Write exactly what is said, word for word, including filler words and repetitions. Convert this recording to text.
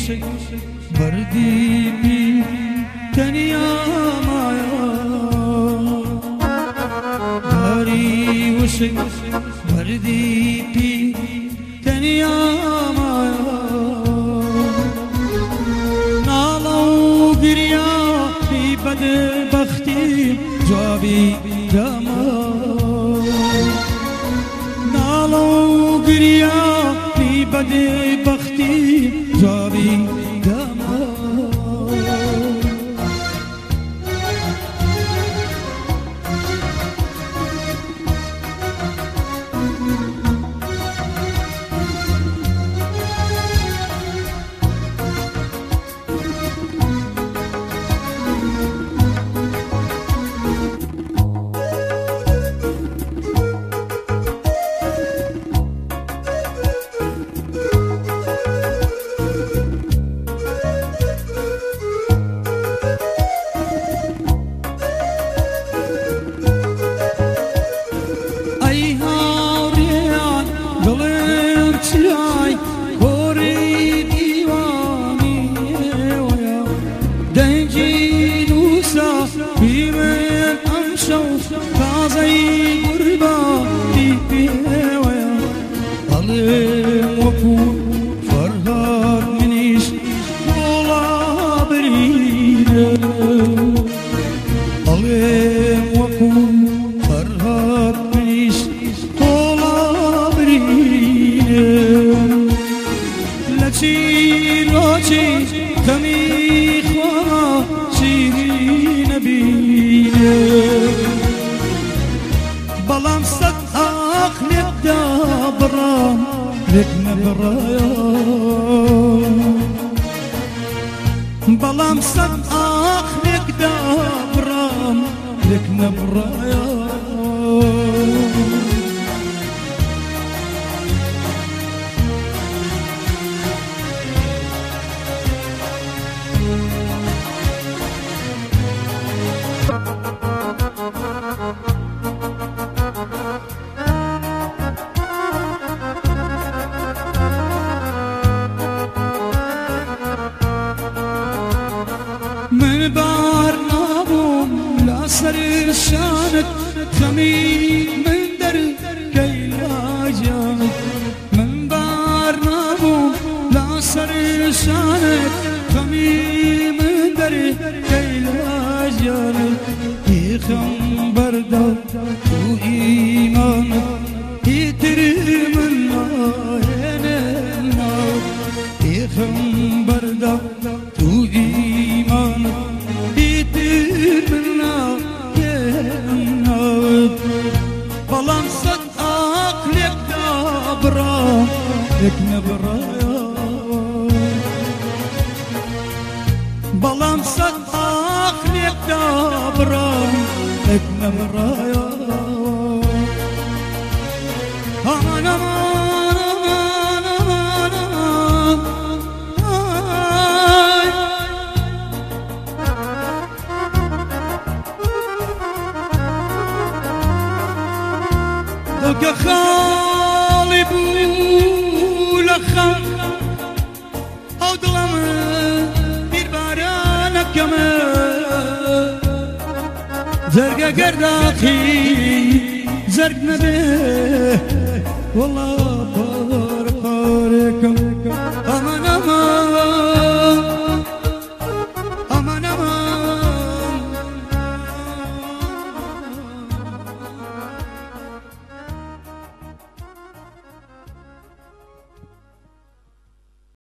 وشك بردي بي تنيا مايا داري وشك بردي بي تنيا مايا نالو قريا في بد بختي جوابي دما نالو قريا في بد بختي جوابي دما Ay kori divani oya denci nusa bimen amşav kazay gurba tipi oya alim wapu farhat miniş ola berine alim wapu farhat miniş لچی لوچی کمی خوا شیری نبینه بلام صد اخلق دا برام لك نبرايا بلام صد اخلق دا برام لك نبرايا من بار نابوم لا سر شانت خمي من در كيلاجانت من بار نابوم لا سر شانت خمي من در كيلاجانت يخم بردا وإيمانت يترم النار يخم بردا وإيمانت بلان صد أقلق دابرا لك نبرايا بلان صد أقلق دابرا لك نبرايا أمان أمان أمان أمان دق خالي بولخم او دلم دير بارانك كما زرقا قرداخي زرق نبيه والله